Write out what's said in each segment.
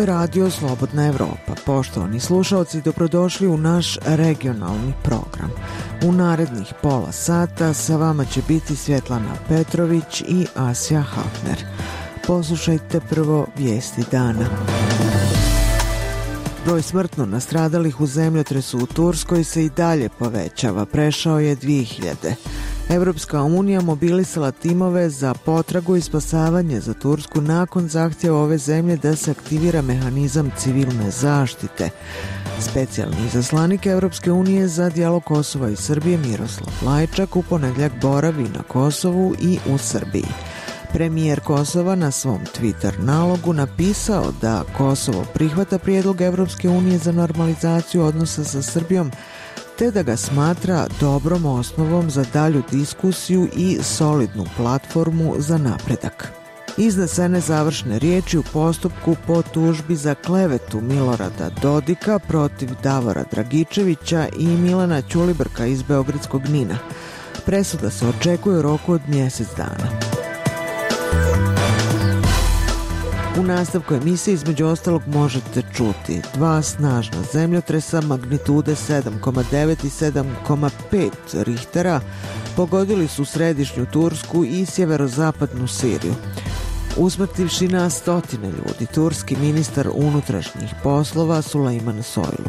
je Radio Slobodna Evropa. Poštovani slušalci, dobrodošli u naš regionalni program. U narednih pola sata sa vama će biti Svjetlana Petrović i Asja Hafner. Poslušajte prvo vijesti dana. Broj smrtno nastradalih u zemljotresu u Turskoj se i dalje povećava, prešao je 2000. Evropska unija mobilisala timove za potragu i spasavanje za Tursku nakon zahtjeva ove zemlje da se aktivira mehanizam civilne zaštite. Specijalni izaslanik Evropske unije za dijalog Kosova i Srbije Miroslav Lajčak u ponedjeljak boravi na Kosovu i u Srbiji. Premijer Kosova na svom Twitter nalogu napisao da Kosovo prihvata prijedlog Evropske unije za normalizaciju odnosa sa Srbijom, te da ga smatra dobrom osnovom za dalju diskusiju i solidnu platformu za napredak. Iznesene završne riječi u postupku po tužbi za klevetu Milorada Dodika protiv Davora Dragičevića i Milana Ćulibrka iz beogradskog NIN-a. Presuda se očekuje u roku od mjesec dana. U nastavku emisije između ostalog možete čuti 2 snažna zemljotresa magnitude 7,9 i 7,5 Richtera pogodili su središnju Tursku i sjeverozapadnu Siriju, usmrtivši na stotine ljudi. Turski ministar unutrašnjih poslova Sulejman Soylu.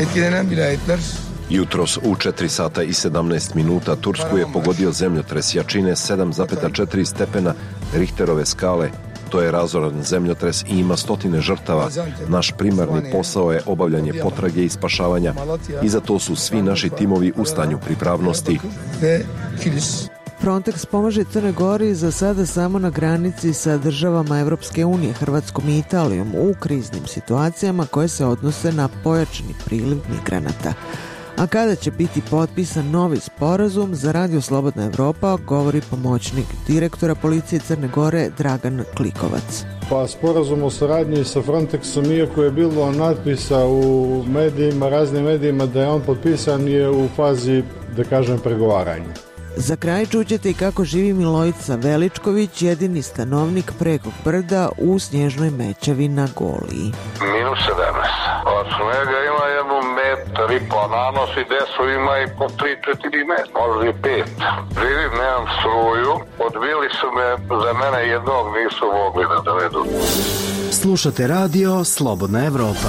Jutros u 4 sata i 17 minuta Tursku je pogodio zemljotres jačine 7,4 stepena Richterove skale. To je razoran zemljotres i ima stotine žrtava. Naš primarni posao je obavljanje potrage i spašavanja i za to su svi naši timovi u stanju pripravnosti. Frontex pomaže Crnoj Gori za sada samo na granici sa državama Evropske unije, Hrvatskom i Italijom u kriznim situacijama koje se odnose na pojačani priliv migranata. A kada će biti potpisan novi sporazum, za Radio Slobodna Evropa govori pomoćnik direktora policije Crne Gore Dragan Klikovac. Pa sporazum o suradnji sa Frontexom, iako je bilo natpisa u medijima, raznim medijima da je on potpisan, je u fazi, da kažem, pregovaranja. Za kraj čućete i kako živi Milojica Veličković, jedini stanovnik Prekog brda u snježnoj mećavi na Goliji. -17. Od snega ima jednu metar i po nanos i desu ima i po 3-4 metra, možda i 5. Živim, nemam struju, odbili su me, za mene jednog nisu mogli da dovedu. Slušate radio Slobodna Evropa.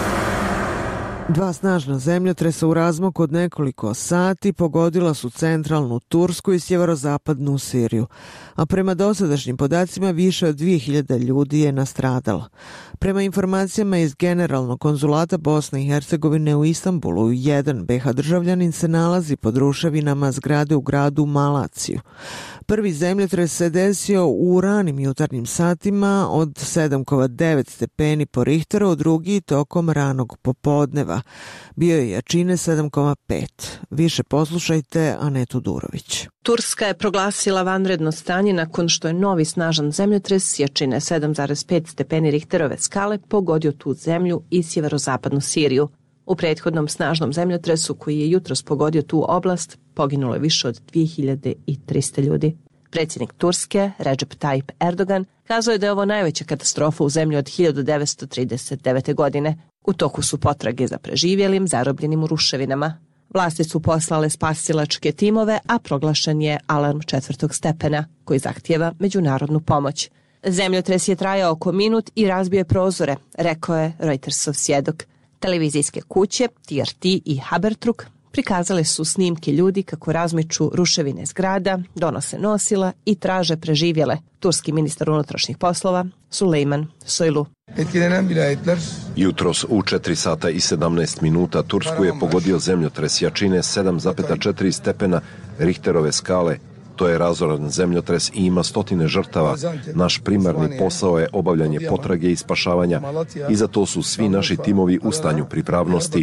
2 snažna zemljotresa u razmaku od nekoliko sati pogodila su centralnu Tursku i sjeverozapadnu Siriju, a prema dosadašnjim podacima više od 2000 ljudi je nastradalo. Prema informacijama iz Generalnog konzulata Bosne i Hercegovine u Istanbulu, jedan BiH državljanin se nalazi pod ruševinama zgrade u gradu Malaciju. Prvi zemljotres se desio u ranim jutarnjim satima od 7,9 stepeni po Richteru, drugi tokom ranog popodneva. Bio je jačine 7,5. Više poslušajte Anetu Durović. Turska je proglasila vanredno stanje nakon što je novi snažan zemljotres jačine 7,5 stepeni Richterove skale pogodio tu zemlju i sjeverozapadnu Siriju. U prethodnom snažnom zemljotresu koji je jutros pogodio tu oblast poginulo je više od 2300 ljudi. Predsjednik Turske, Recep Tayyip Erdogan, kazao je da je ovo najveća katastrofa u zemlji od 1939. godine. U toku su potrage za preživjelim, zarobljenim u ruševinama. Vlasti su poslale spasilačke timove, a proglašen je alarm 4. stepena, koji zahtijeva međunarodnu pomoć. Zemljotres je trajao oko minut i razbio je prozore, rekao je Reutersov svjedok. Televizijske kuće, TRT i Habertruk prikazale su snimke ljudi kako razmiču ruševine zgrada, donose nosila i traže preživjele. Turski ministar unutrašnjih poslova Sulejman Soylu. Jutros u 4 sata i 17 minuta Tursku je pogodio zemljotres jačine 7,4 stepena Richterove skale. To je razoran zemljotres i ima stotine žrtava. Naš primarni posao je obavljanje potrage i spašavanja i za to su svi naši timovi u stanju pripravnosti.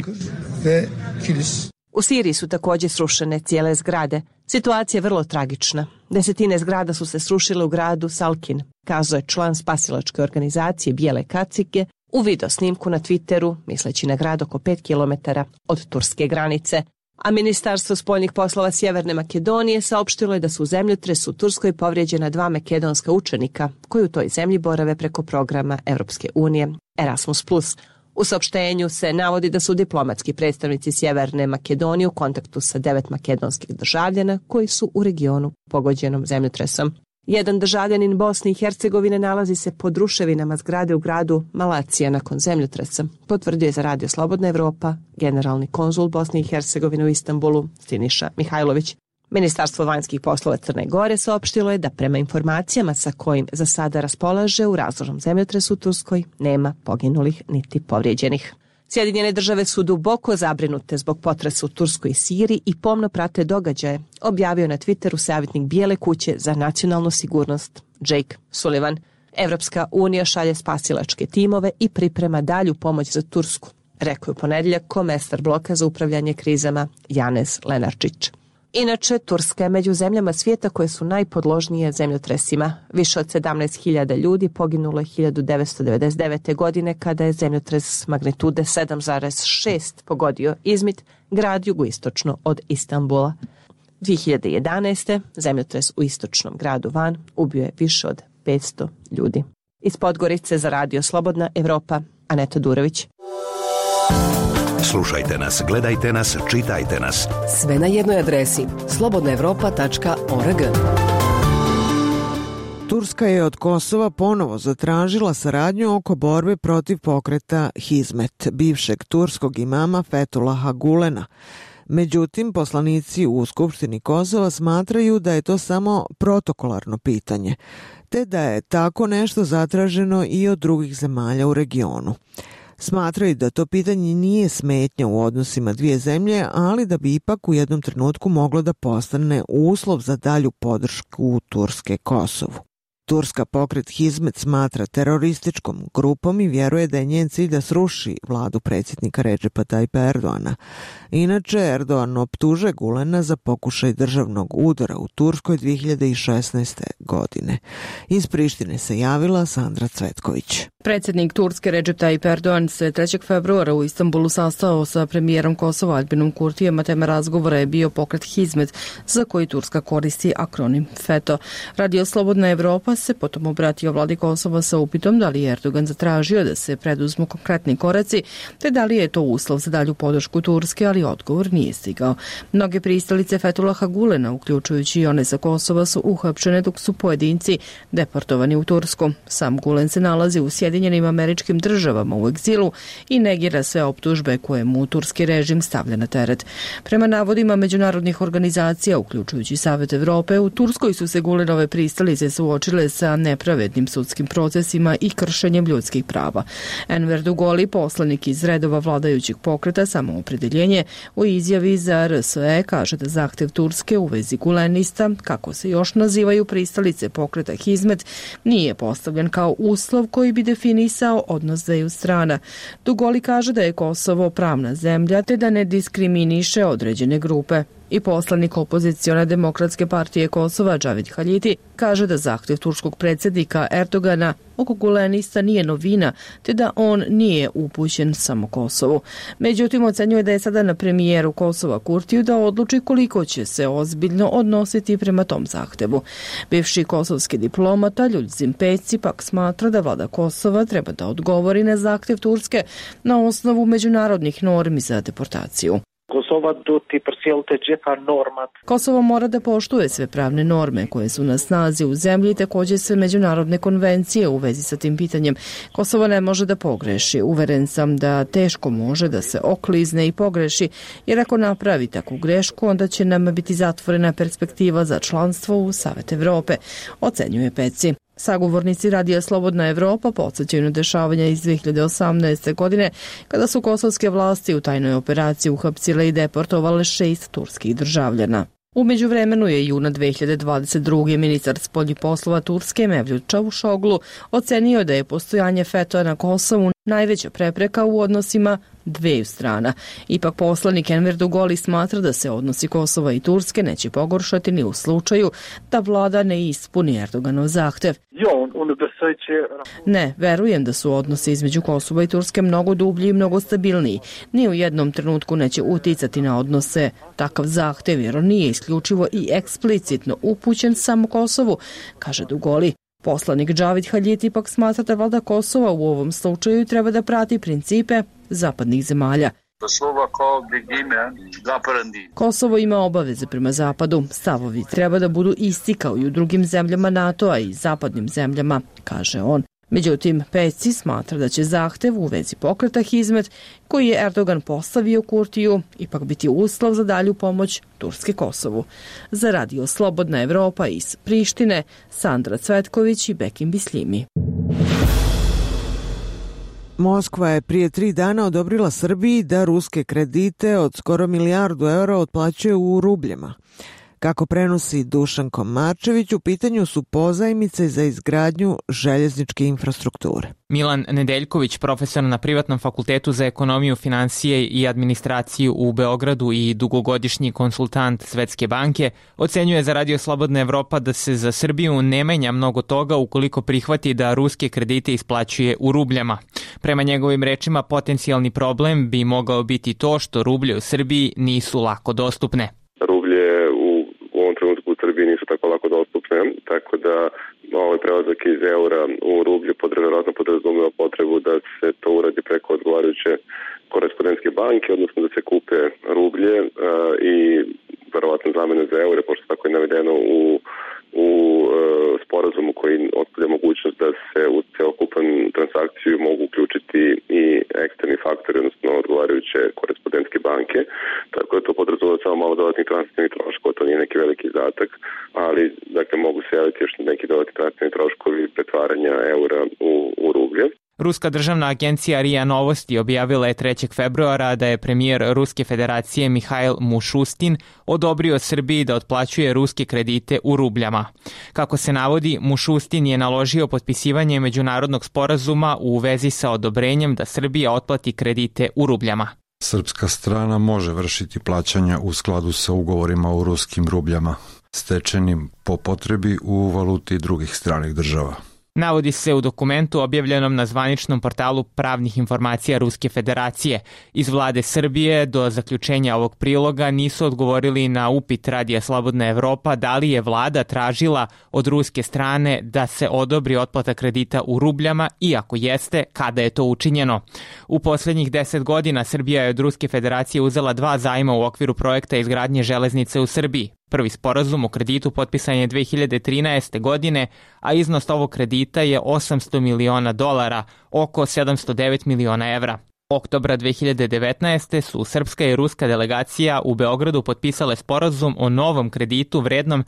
U Siriji su također srušene cijele zgrade. Situacija je vrlo tragična. 10 zgrada su se srušile u gradu Salkin, kazao je član spasilačke organizacije Bijele kacige u video snimku na Twitteru, misleći na grad oko 5 km od turske granice. A Ministarstvo spoljnih poslova Sjeverne Makedonije saopštilo je da su u zemljotresu u Turskoj povrijeđena 2 makedonska učenika koji u toj zemlji borave preko programa Evropske unije Erasmus+. U saopštenju se navodi da su diplomatski predstavnici Sjeverne Makedonije u kontaktu sa 9 makedonskih državljana koji su u regionu pogođenom zemljotresom. Jedan državljanin Bosne i Hercegovine nalazi se pod ruševinama zgrade u gradu Malacija nakon zemljotresa, potvrdio je za Radio Slobodna Evropa generalni konzul Bosne i Hercegovine u Istanbulu Siniša Mihajlović. Ministarstvo vanjskih poslova Crne Gore saopštilo je da prema informacijama sa kojim za sada raspolaže u razornom zemljotresu u Turskoj nema poginulih niti povrijeđenih. Sjedinjene države su duboko zabrinute zbog potresa u Turskoj i Siriji i pomno prate događaje, objavio na Twitteru savjetnik Bijele kuće za nacionalnu sigurnost Jake Sullivan. Evropska unija šalje spasilačke timove i priprema dalju pomoć za Tursku, rekao je u ponedjeljak komesar bloka za upravljanje krizama Janez Lenarčić. Inače, Turska je među zemljama svijeta koje su najpodložnije zemljotresima. Više od 17.000 ljudi poginulo je 1999. godine kada je zemljotres magnitude 7,6 pogodio Izmit, grad jugoistočno od Istanbula. 2011. zemljotres u istočnom gradu Van ubio je više od 500 ljudi. Iz Podgorice za Radio Slobodna Evropa, Aneta Durović. Slušajte nas, gledajte nas, čitajte nas. Sve na jednoj adresi slobodnaevropa.org. Turska je od Kosova ponovo zatražila saradnju oko borbe protiv pokreta Hizmet, bivšeg turskog imama Fethullaha Gulena. Međutim, poslanici u Skupštini Kosova smatraju da je to samo protokolarno pitanje, te da je tako nešto zatraženo i od drugih zemalja u regionu. Smatraju da to pitanje nije smetnja u odnosima dvije zemlje, ali da bi ipak u jednom trenutku moglo da postane uslov za dalju podršku Turske Kosovu. Turska pokret Hizmet smatra terorističkom grupom i vjeruje da je njen cilj da sruši vladu predsjednika Redžepa Tajpa Erdoana. Inače, Erdoan optuže Gulena za pokušaj državnog udara u Turskoj 2016. godine. Iz Prištine se javila Sandra Cvetković. Predsjednik Turske Recep Tayyip Erdogan se 3. februara u Istanbulu sastao sa premijerom Kosova Albinom Kurtijem, a tema razgovora je bio pokret Hizmet, za koji Turska koristi akronim FETO. Radio Slobodna Evropa se potom obratio vladi Kosova sa upitom da li je Erdogan zatražio da se preduzmu konkretni koraci, te da li je to uslov za dalju podršku Turske, ali odgovor nije stigao. Mnoge pristalice Fethullaha Gulena, uključujući i one sa Kosova, su uhapšene dok su pojedinci deportovani u Tursku. Sam Gulen se nalazi u Sjedinjenim Američkim Državama u egzilu i negira sve optužbe koje mu turski režim stavlja na teret. Prema navodima međunarodnih organizacija, uključujući Savet Evrope, u Turskoj su se Gulenove pristalice suočile sa nepravednim sudskim procesima i kršenjem ljudskih prava. Enver Dugoli, poslanik iz redova vladajućeg pokreta Samoopredeljenje, u izjavi za RSE kaže da zahtev Turske u vezi gulenista, kako se još nazivaju pristalice pokreta Hizmet, nije postavljen kao uslov koji bi definisao odnos dveju strana. Dugoli kaže da je Kosovo pravna zemlja te da ne diskriminiše određene grupe. I poslanik opozicione Demokratske partije Kosova Džavid Haljiti kaže da zahtjev turskog predsjednika Erdogana oko gulenista nije novina, te da on nije upućen samo Kosovu. Međutim, ocenjuje da je sada na premijeru Kosova Kurtiju da odluči koliko će se ozbiljno odnositi prema tom zahtevu. Bivši kosovski diplomata Ljuljzim Peci pak smatra da vlada Kosova treba da odgovori na zahtjev Turske na osnovu međunarodnih normi za deportaciju. Kosovo mora da poštuje sve pravne norme koje su na snazi u zemlji i također sve međunarodne konvencije u vezi sa tim pitanjem. Kosovo ne može da pogreši. Uveren sam da teško može da se oklizne i pogreši, jer ako napravi takvu grešku, onda će nam biti zatvorena perspektiva za članstvo u Savet Evrope, ocenjuje Peci. Sagovornici Radija Slobodna Evropa podsjećaju na dešavanja iz 2018. godine, kada su kosovske vlasti u tajnoj operaciji uhapsile i deportovale 6 turskih državljana. U međuvremenu je juna 2022. ministar spoljnih poslova Turske Mevlut Čavuşoglu ocenio da je postojanje FETO-a na Kosovu najveća prepreka u odnosima dveju strana. Ipak poslanik Enver Dugoli smatra da se odnosi Kosova i Turske neće pogoršati ni u slučaju da vlada ne ispuni Erdoganov zahtev. Ne, verujem da su odnosi između Kosova i Turske mnogo dublji i mnogo stabilniji. Ni u jednom trenutku neće uticati na odnose. Takav zahtev jer on nije isključivo i eksplicitno upućen samo Kosovu, kaže Dugoli. Poslanik Džavid Haljit ipak smatra da vlada Kosova u ovom slučaju treba da prati principe zapadnih zemalja. Kosovo ima obaveze prema Zapadu. Stavovi treba da budu isti kao i u drugim zemljama NATO-a i zapadnim zemljama, kaže on. Međutim, Peci smatra da će zahtev u vezi pokreta Hizmet, koji je Erdogan postavio Kurtiju, ipak biti uslov za dalju pomoć Turske Kosovu. Za Radio Slobodna Evropa iz Prištine, Sandra Cvetković i Bekim Bisljimi. Moskva je prije 3 dana odobrila Srbiji da ruske kredite od skoro milijardu eura otplaćuje u rubljama. Kako prenosi Dušan Komarčević, u pitanju su pozajmice za izgradnju željezničke infrastrukture. Milan Nedeljković, profesor na Privatnom fakultetu za ekonomiju, finansije i administraciju u Beogradu i dugogodišnji konsultant Svetske banke, ocenjuje za Radio Slobodna Evropa da se za Srbiju ne menja mnogo toga ukoliko prihvati da ruske kredite isplaćuje u rubljama. Prema njegovim rečima, potencijalni problem bi mogao biti to što rublje u Srbiji nisu lako dostupne. Rublje u ovom trenutku u Srbiji nisu tako lako dostupne, tako da ovaj prelazak iz eura u rublje verovatno podrazumeva potrebu da se to uradi preko odgovarajuće korespondentske banke, odnosno da se kupe rublje i verovatno zamene za eure, pošto tako je navedeno u sporazumu koji ostavlja mogućnost da se u celokupan transakciju mogu uključiti i eksterni faktori, odnosno odgovarajuće korespondentske banke. Tako da to podrazumeva samo malo dodatnih transfernih troškova, to nije neki veliki izdatak, ali dakle mogu se javiti još neki dodatni transferni troškovi pretvaranja eura u rublje. Ruska državna agencija RIA Novosti objavila je 3. februara da je premijer Ruske federacije Mihail Mušustin odobrio Srbiji da otplaćuje ruske kredite u rubljama. Kako se navodi, Mušustin je naložio potpisivanje međunarodnog sporazuma u vezi sa odobrenjem da Srbija otplati kredite u rubljama. Srpska strana može vršiti plaćanja u skladu sa ugovorima u ruskim rubljama, stečenim po potrebi u valuti drugih stranih država. Navodi se u dokumentu objavljenom na zvaničnom portalu pravnih informacija Ruske federacije. Iz vlade Srbije do zaključenja ovog priloga nisu odgovorili na upit Radija Slobodna Evropa da li je vlada tražila od ruske strane da se odobri otplata kredita u rubljama i ako jeste, kada je to učinjeno. U posljednjih 10 godina Srbija je od Ruske federacije uzela 2 zajma u okviru projekta izgradnje železnice u Srbiji. Prvi sporazum o kreditu potpisan je 2013. godine, a iznos ovog kredita je $800 miliona, oko 709 miliona evra. Oktobra 2019. su srpska i ruska delegacija u Beogradu potpisale sporazum o novom kreditu vrednom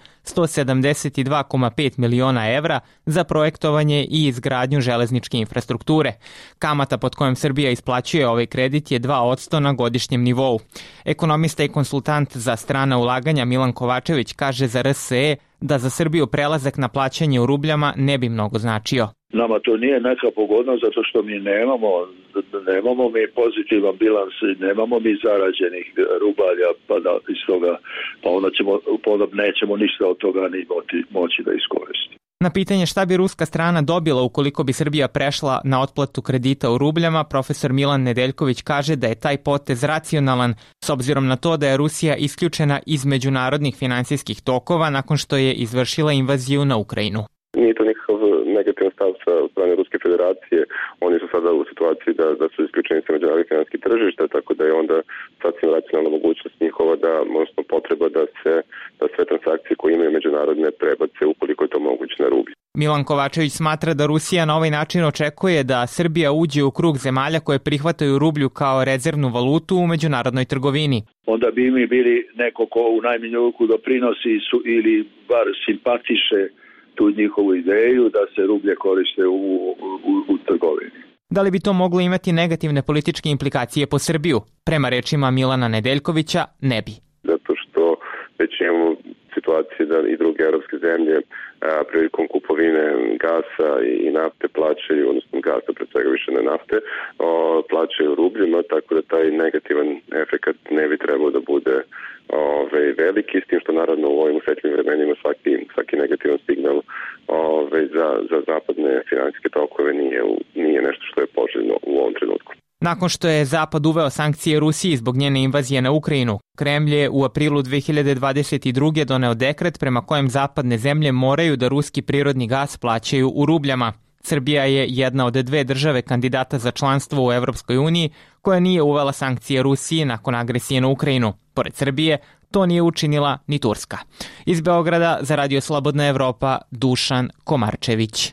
172,5 miliona evra za projektovanje i izgradnju železničke infrastrukture. Kamata pod kojom Srbija isplaćuje ovaj kredit je 2% na godišnjem nivou. Ekonomista i konsultant za strana ulaganja Milan Kovačević kaže za RSE da za Srbiju prelazak na plaćanje u rubljama ne bi mnogo značio. Nama to nije neka pogodnost zato što mi nemamo mi pozitivan bilans, nemamo mi zarađenih rubalja, pa da iz toga onda nećemo ništa od toga ni moći da iskoristimo. Na pitanje šta bi ruska strana dobila ukoliko bi Srbija prešla na otplatu kredita u rubljama, profesor Milan Nedeljković kaže da je taj potez racionalan s obzirom na to da je Rusija isključena iz međunarodnih finansijskih tokova nakon što je izvršila invaziju na Ukrajinu. Nije to nikakav negativan stav sa strane Ruske federacije. Oni su sada u situaciji da su isključeni sa međunarodnih finansijskih tržišta, tako da je onda sasvim racionalna mogućnost njihova odnosno potreba da sve transakcije koje imaju međunarodne prebace ukoliko je to moguće na rublje. Milan Kovačević smatra da Rusija na ovaj način očekuje da Srbija uđe u krug zemalja koje prihvataju rublju kao rezervnu valutu u međunarodnoj trgovini. Onda bi mi bili neko ko u najmanju ruku doprinosi ili bar simpatiše tu njihovu ideju da se rublje koriste u trgovini. Da li bi to moglo imati negativne političke implikacije po Srbiju? Prema rečima Milana Nedeljkovića, ne bi. Zato što već imamo situacije da i druge evropske zemlje prilikom kupovine gasa i nafte plaćaju, odnosno gasa pred svega više ne nafte, plaćaju rubljima, tako da taj negativan efekat ne bi trebao da bude veliki, s tim što naravno u ovim usrećnim vremenima svaki negativan signal za zapadne finansijske tokove nije nešto što je poželjno u ovom trenutku. Nakon što je Zapad uveo sankcije Rusiji zbog njene invazije na Ukrajinu, Kremlj je u aprilu 2022. doneo dekret prema kojem zapadne zemlje moraju da ruski prirodni gas plaćaju u rubljama. Srbija je jedna od dve države kandidata za članstvo u Evropskoj uniji koja nije uvela sankcije Rusiji nakon agresije na Ukrajinu. Pored Srbije, to nije učinila ni Turska. Iz Beograda za Radio Slobodna Evropa, Dušan Komarčević.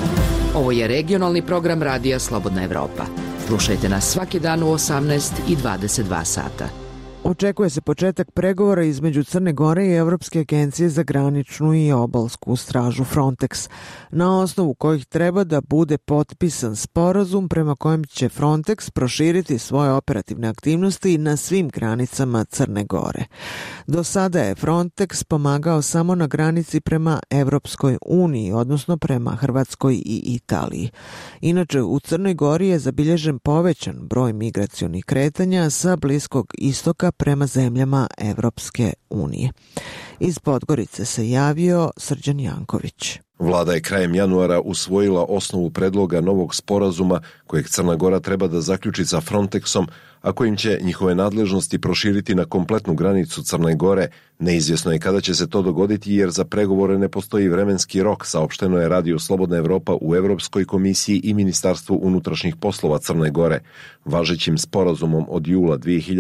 Ovo je regionalni program Radija Slobodna Evropa. Slušajte nas svaki dan u 18 i 22 sata. Očekuje se početak pregovora između Crne Gore i Evropske agencije za graničnu i obalsku stražu Frontex, na osnovu kojih treba da bude potpisan sporazum prema kojem će Frontex proširiti svoje operativne aktivnosti na svim granicama Crne Gore. Do sada je Frontex pomagao samo na granici prema Evropskoj uniji, odnosno prema Hrvatskoj i Italiji. Inače, u Crnoj Gori je zabilježen povećan broj migracionih kretanja sa Bliskog istoka prema zemljama Evropske unije. Iz Podgorice se javio Srđan Janković. Vlada je krajem januara usvojila osnovu predloga novog sporazuma kojeg Crna Gora treba da zaključi sa Frontexom, a kojim će njihove nadležnosti proširiti na kompletnu granicu Crne Gore. Neizvjesno je kada će se to dogoditi jer za pregovore ne postoji vremenski rok, saopšteno je Radio Slobodna Evropa u Evropskoj komisiji i Ministarstvu unutrašnjih poslova Crne Gore. Važećim sporazumom od jula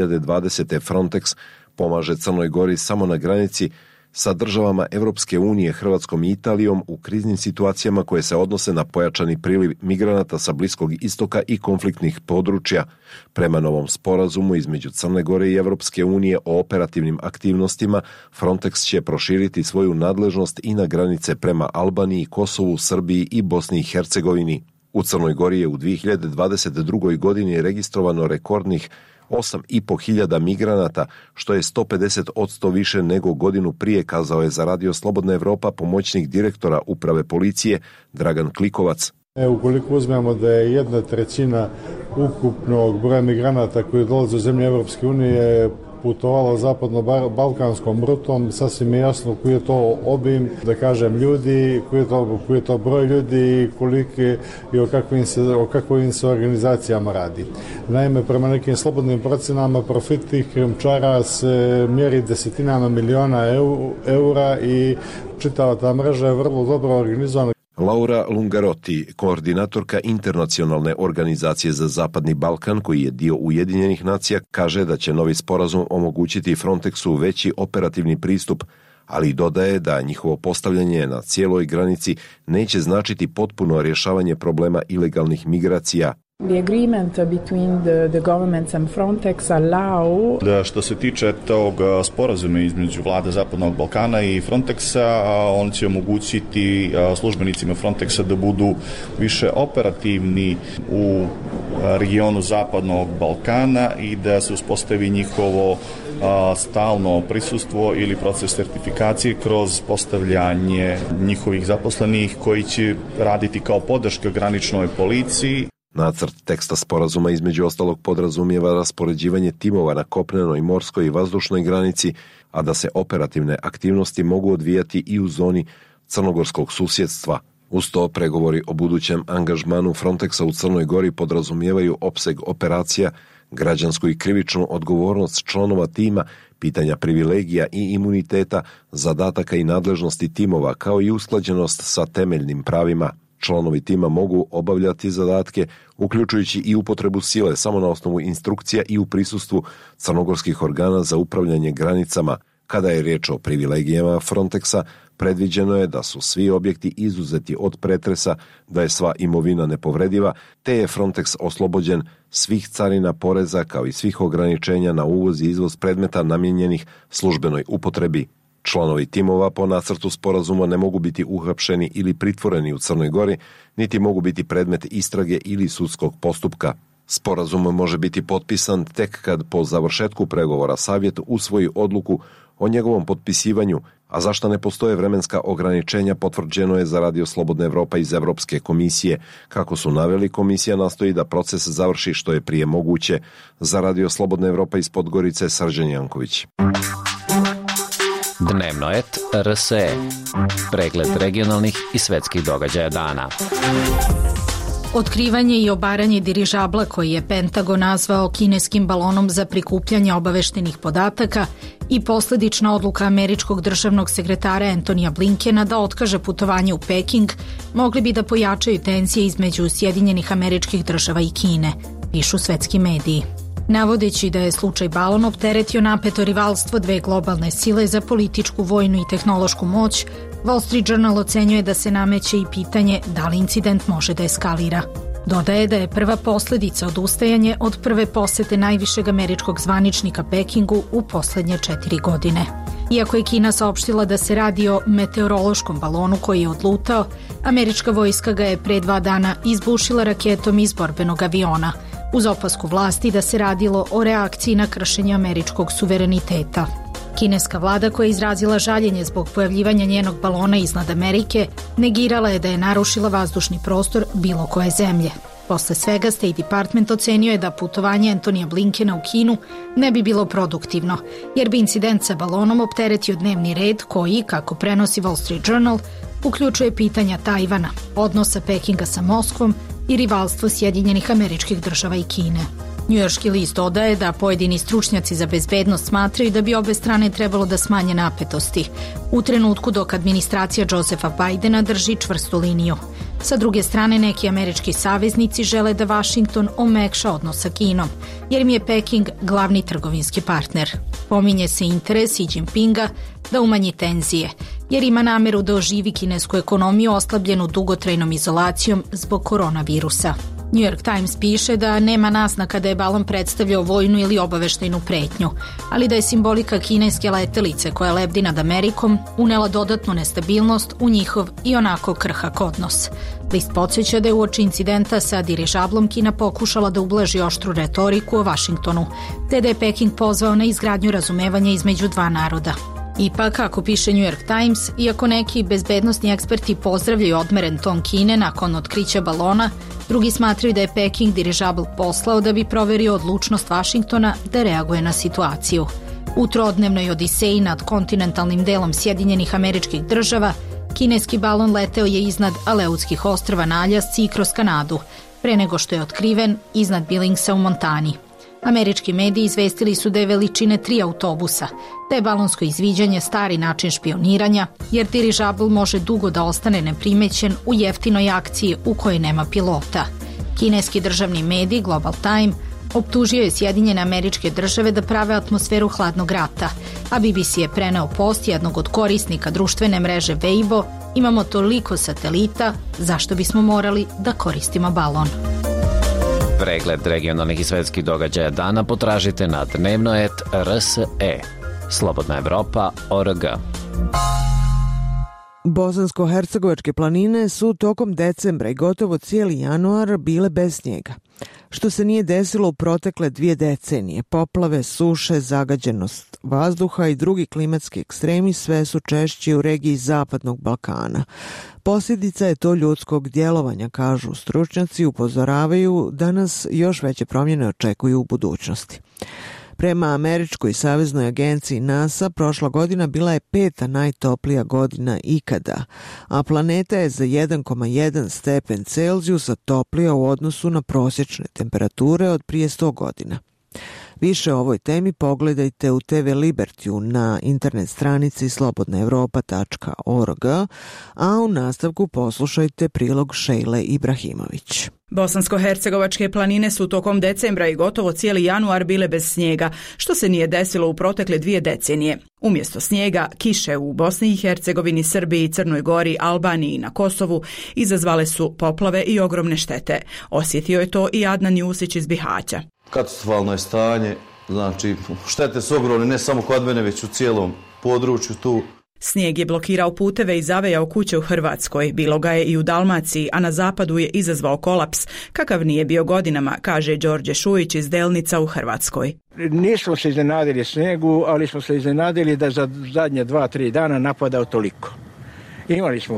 2020. Frontex pomaže Crnoj Gori samo na granici sa državama Evropske unije, Hrvatskom i Italijom u kriznim situacijama koje se odnose na pojačani priliv migranata sa Bliskog istoka i konfliktnih područja. Prema novom sporazumu između Crne Gore i Evropske unije o operativnim aktivnostima, Frontex će proširiti svoju nadležnost i na granice prema Albaniji, Kosovu, Srbiji i Bosni i Hercegovini. U Crnoj Gori je u 2022. godini registrovano rekordnih 8.500 migranata, što je 150% više nego godinu prije, kazao je za Radio Slobodna Evropa pomoćnik direktora uprave policije Dragan Klikovac. Ukoliko uzmemo da je 1/3 ukupnog broja migranata koji dolaze u zemlje Evropske unije putovalo zapadno-balkanskom rutom, sasvim je jasno koji je to obim, da kažem, ljudi, koji je to broj ljudi i o kakvim se organizacijama radi. Naime, prema nekim slobodnim procenama profit tih krijumčara se mjeri desetinama miliona eura i čitava ta mreža je vrlo dobro organizovana. Laura Lungarotti, koordinatorka Internacionalne organizacije za Zapadni Balkan, koji je dio Ujedinjenih nacija, kaže da će novi sporazum omogućiti Frontexu veći operativni pristup, ali dodaje da njihovo postavljanje na cijeloj granici neće značiti potpuno rješavanje problema ilegalnih migracija. The agreement between the governments and Frontex allow... Da, što se tiče tog sporazuma između vlade Zapadnog Balkana i Frontexa, on će omogućiti službenicima Frontexa da budu više operativni u regionu Zapadnog Balkana i da se uspostavi njihovo stalno prisustvo ili proces sertifikacije kroz postavljanje njihovih zaposlenih koji će raditi kao podrška graničnoj policiji. Nacrt teksta sporazuma između ostalog podrazumijeva raspoređivanje timova na kopnenoj, morskoj i vazdušnoj granici, a da se operativne aktivnosti mogu odvijati i u zoni crnogorskog susjedstva. Uz to, pregovori o budućem angažmanu Frontexa u Crnoj Gori podrazumijevaju opseg operacija, građansku i krivičnu odgovornost članova tima, pitanja privilegija i imuniteta, zadataka i nadležnosti timova, kao i usklađenost sa temeljnim pravima. Članovi tima mogu obavljati zadatke, uključujući i upotrebu sile, samo na osnovu instrukcija i u prisustvu crnogorskih organa za upravljanje granicama. Kada je riječ o privilegijama Frontexa, predviđeno je da su svi objekti izuzeti od pretresa, da je sva imovina nepovrediva, te je Frontex oslobođen svih carina, poreza, kao i svih ograničenja na uvoz i izvoz predmeta namijenjenih službenoj upotrebi. Članovi timova po nacrtu sporazuma ne mogu biti uhapšeni ili pritvoreni u Crnoj Gori, niti mogu biti predmet istrage ili sudskog postupka. Sporazum može biti potpisan tek kad po završetku pregovora savjet usvoji odluku o njegovom potpisivanju, a zašto ne postoje vremenska ograničenja potvrđeno je za Radio Slobodna Evropa iz Evropske komisije. Kako su naveli, komisija nastoji da proces završi što je prije moguće. Za Radio Slobodna Evropa iz Podgorice, Srđan Janković. Dnevnoet RSE. Pregled regionalnih i svetskih događaja dana. Otkrivanje i obaranje dirižabla koji je Pentagon nazvao kineskim balonom za prikupljanje obaveštenih podataka i posledična odluka američkog državnog sekretara Antonija Blinkena da otkaže putovanje u Peking mogli bi da pojačaju tenzije između Sjedinjenih Američkih Država i Kine, pišu svetski mediji. Navodeći da je slučaj balon opteretio napeto rivalstvo dve globalne sile za političku, vojnu i tehnološku moć, Wall Street Journal ocenjuje da se nameće i pitanje da li incident može da eskalira. Dodaje da je prva posledica odustajanje od prve posete najvišeg američkog zvaničnika Pekingu u poslednje 4 godine. Iako je Kina saopštila da se radi o meteorološkom balonu koji je odlutao, američka vojska ga je pre 2 dana izbušila raketom iz borbenog aviona, uz opasku vlasti da se radilo o reakciji na kršenje američkog suvereniteta. Kineska vlada, koja je izrazila žaljenje zbog pojavljivanja njenog balona iznad Amerike, negirala je da je narušila vazdušni prostor bilo koje zemlje. Posle svega, State Department ocenio je da putovanje Antonija Blinkena u Kinu ne bi bilo produktivno, jer bi incident sa balonom opteretio dnevni red koji, kako prenosi Wall Street Journal, uključuje pitanja Tajvana, odnosa Pekinga sa Moskvom i rivalstvo Sjedinjenih Američkih Država i Kine. Njujorški list dodaje da pojedini stručnjaci za bezbednost smatraju da bi obe strane trebalo da smanje napetosti, u trenutku dok administracija Josepha Bidena drži čvrstu liniju. Sa druge strane, neki američki saveznici žele da Vašington omekša odnos sa Kinom, jer im je Peking glavni trgovinski partner. Pominje se interes Xi Jinpinga da umanji tenzije, jer ima nameru da oživi kinesku ekonomiju oslabljenu dugotrajnom izolacijom zbog koronavirusa. New York Times piše da nema naznaka da je balon predstavljao vojnu ili obaveštajnu pretnju, ali da je simbolika kineske letelice koja lebdi nad Amerikom unela dodatnu nestabilnost u njihov i onako krhak odnos. List podsjeća da je uoči incidenta sa dirižablom Kina pokušala da ublaži oštru retoriku o Vašingtonu, te da je Peking pozvao na izgradnju razumevanja između dva naroda. Ipak, kako piše New York Times, iako neki bezbednosni eksperti pozdravljaju odmeren ton Kine nakon otkrića balona, drugi smatraju da je Peking dirižabl poslao da bi proverio odlučnost Vašingtona da reaguje na situaciju. U trodnevnoj odiseji nad kontinentalnim delom Sjedinjenih Američkih Država, kineski balon leteo je iznad Aleutskih ostrva na Aljasci i kroz Kanadu, pre nego što je otkriven iznad Billingsa u Montani. Američki mediji izvestili su da je veličine 3 autobusa, da je balonsko izviđanje stari način špioniranja, jer dirižabl može dugo da ostane neprimećen u jeftinoj akciji u kojoj nema pilota. Kineski državni medij Global Time optužio je Sjedinjene Američke Države da prave atmosferu hladnog rata, a BBC je preneo post jednog od korisnika društvene mreže Weibo: imamo toliko satelita, zašto bismo morali da koristimo balon? Pregled regionalnih i svetskih događaja dana potražite na Dnevnoet RSE. Slobodna Evropa.org. Bosansko-hercegovačke planine su tokom decembra i gotovo cijeli januar bile bez snijega, što se nije desilo u protekle 2 decenije. Poplave, suše, zagađenost vazduha i drugi klimatski ekstremi sve su češći u regiji Zapadnog Balkana. Posljedica je to ljudskog djelovanja, kažu stručnjaci, upozoravaju da nas još veće promjene očekuju u budućnosti. Prema američkoj saveznoj agenciji NASA, prošla godina bila je 5. najtoplija godina ikada, a planeta je za 1,1 stepen Celzijusa toplija u odnosu na prosječne temperature od prije 100 godina. Više o ovoj temi pogledajte u TV Libertiju na internet stranici slobodnaevropa.org, a u nastavku poslušajte prilog Šejle Ibrahimović. Bosansko-hercegovačke planine su tokom decembra i gotovo cijeli januar bile bez snijega, što se nije desilo u protekle 2 decenije. Umjesto snijega, kiše u Bosni i Hercegovini, Srbiji, Crnoj Gori, Albaniji i na Kosovu izazvale su poplave i ogromne štete. Osjetio je to i Adnan Jusić iz Bihaća. Katastrofalno je stanje, znači štete su ogromne ne samo kod mene, već u cijelom području tu. Snijeg je blokirao puteve i zavejao kuće u Hrvatskoj, bilo ga je i u Dalmaciji, a na zapadu je izazvao kolaps, kakav nije bio godinama, kaže Đorđe Šujić iz Delnica u Hrvatskoj. Nismo se iznenadili snijegu, ali smo se iznenadili da za zadnje 2-3 dana napadao toliko. Imali smo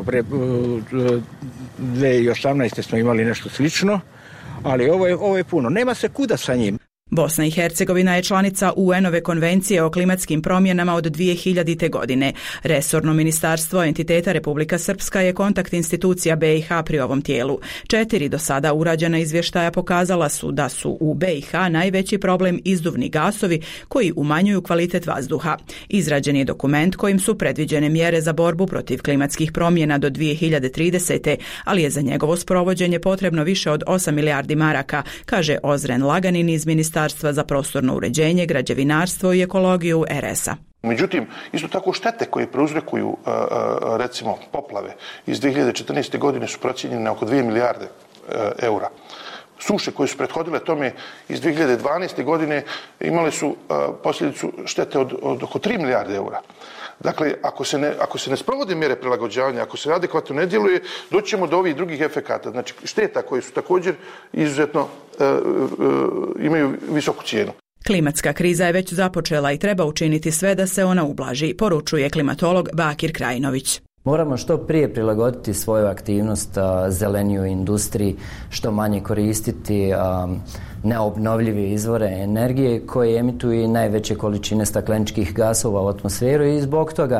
2018. smo imali nešto slično, ali ovo je puno. Nema se kuda sa njim. Bosna i Hercegovina je članica UN-ove konvencije o klimatskim promjenama od 2000. godine. Resorno ministarstvo entiteta Republika Srpska je kontakt institucija BiH pri ovom tijelu. 4 do sada urađena izvještaja pokazala su da su u BiH najveći problem izduvni gasovi koji umanjuju kvalitet vazduha. Izrađen je dokument kojim su predviđene mjere za borbu protiv klimatskih promjena do 2030. ali je za njegovo sprovođenje potrebno više od 8 milijardi maraka, kaže Ozren Laganin iz Ministarstva za prostorno uređenje, građevinarstvo i ekologiju RS-a. Međutim, isto tako štete koje prouzrokuju recimo poplave iz 2014. godine su procijenjene oko 2 milijarde eura. Suše koje su prethodile tome iz 2012. godine imale su posljedicu štete od oko 3 milijarde eura. Dakle, ako se ne sprovode mjere prilagođavanja, ako se adekvatno ne djeluje, doći ćemo do ovih drugih efekata. Znači, šteta koje su također izuzetno imaju visoku cijenu. Klimatska kriza je već započela i treba učiniti sve da se ona ublaži, poručuje klimatolog Bakir Krajinović. Moramo što prije prilagoditi svoju aktivnost zelenijoj industriji, što manje koristiti neobnovljive izvore energije koje emituju i najveće količine stakleničkih gasova u atmosferu i zbog toga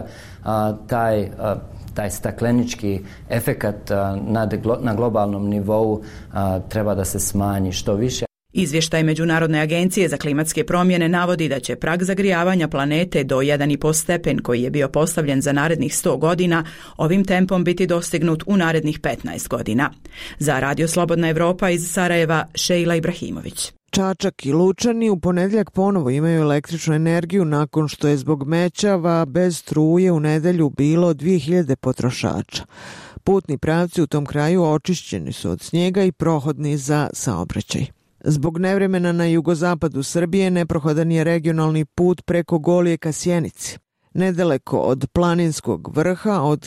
taj staklenički efekat na globalnom nivou treba da se smanji što više. Izvještaj Međunarodne agencije za klimatske promjene navodi da će prag zagrijavanja planete do 1,5 stepen koji je bio postavljen za narednih 100 godina ovim tempom biti dostignut u narednih 15 godina. Za Radio Slobodna Evropa iz Sarajeva, Šejla Ibrahimović. Čačak i Lučani u ponedjeljak ponovo imaju električnu energiju nakon što je zbog mećava bez struje u nedelju bilo 2000 potrošača. Putni pravci u tom kraju očišćeni su od snijega i prohodni za saobraćaj. Zbog nevremena na jugozapadu Srbije neprohodan je regionalni put preko Golije ka Sjenici. Nedaleko od planinskog vrha od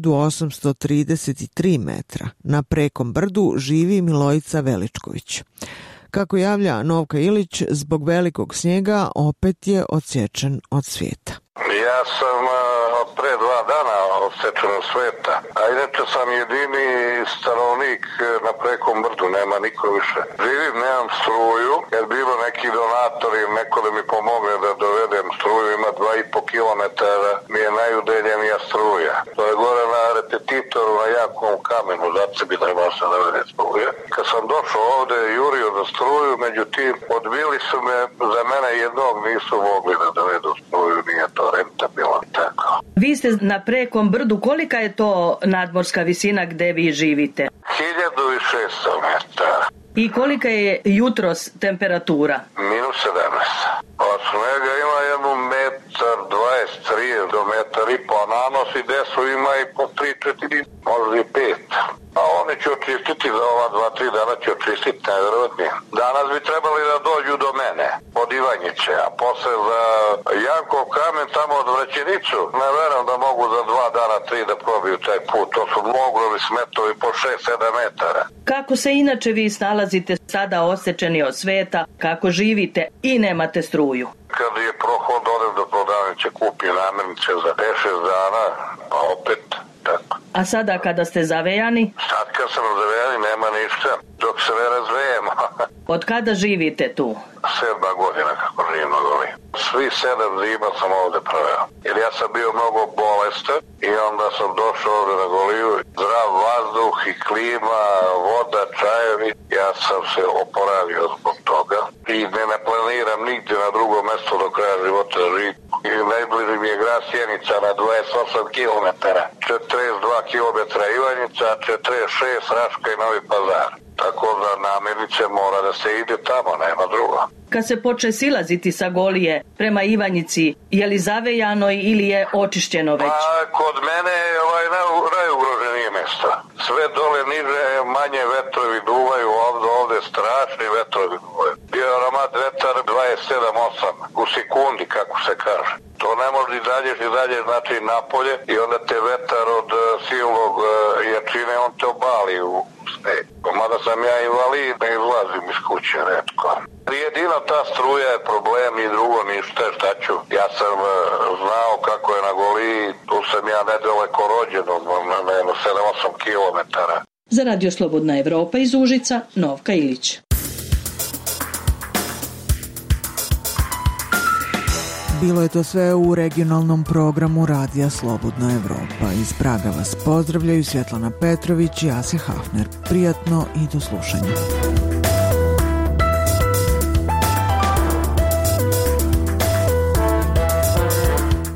1833 metra na Prekom brdu živi Milojica Veličković. Kako javlja Novka Ilić, zbog velikog snijega opet je odsječen od svijeta. Ja sam pre 2 dana odsječen od svijeta, a inače sam jedini stanovnik na Prekom brdu, nema niko više. Živim, nemam struju, jer bilo neki donatori, neko da mi pomogne da dovedem struju, ima 2,5 km, mi je najudaljenija struja. To je gore na repetitoru na jakom kamenu, zato bi trebao sam dovedem struje. Kad sam došao ovde, jurio za struju, međutim, odbili su me, za mene jednog nisu mogli da dovedu struju, nije to rentabilno. Tako. Vi ste na Prekom brdu, kolika je to nadmorska visina gde vi živite? 1600 metara. I kolika je jutros temperatura? -17. Od snega ima jednu 1,23 do 1,5 m, a nanosi desu ima i po 3-4, možda i 5. A oni će očistiti za ova 2-3 dana, će očistiti najvjerojatnije. Danas bi trebali da dođu do mene, od Ivanjiće, a posle za Jankov kamen tamo od Vrećenicu, ne verujem da mogu za 2 dana, 3 da probiju taj put. To su mogrovi smetovi po 6-7 metara. Kako se inače vi snalazite sada osečeni od sveta, kako živite i nemate struju? Kad je prohod, odem do prodavnice, kupim namirnice za 5-6 dana, pa opet tako. A sada kada ste zavejani? Sad kad sam zavejani nema ništa, dok se ne razvejemo. Od kada živite tu? 7 godina kako živim na Goliji. Svi 7 zima sam ovde proveo. Jer ja sam bio mnogo bolestan i onda sam došao ovde na Goliju. Zdrav vazduh i klima, voda, čajevi. Ja sam se oporavio zbog toga. I ne planiram nigdje na drugo mjesto do kraja života živim. I najbliži mi je grad Sjenica na 28 km. 42 km Ivanjica, 46 Raška i Novi Pazar. Tako da namirnice mora da se ide tamo, nema drugo. Kad se počne silaziti sa Golije prema Ivanjici, je li zavejano ili je očišćeno već? Pa kod mene je najugroženije mjesto. Sve dole niže manje vetrovi duvaju, ovde strašni vetrovi duvaju. Bio je aromat vetar 27-8 u sekundi, kako se kaže. To ne može i dalje, znači napolje i onda te vetar od silnog jačine, on te obali u sneg. Mada sam ja invalid, ne izlazim iz kuće retko. Jedina ta struja je problem i drugo ništa, šta ću. Ja sam znao kako je na Goliji, tu sam ja nedaleko rođen, na 7-8 kilometara. Za Radio Slobodna Evropa iz Užica, Novka Ilić. Bilo je to sve u regionalnom programu Radija Slobodna Evropa. Iz Praga vas pozdravljaju Svjetlana Petrović i Asja Hafner. Prijatno i do slušanja.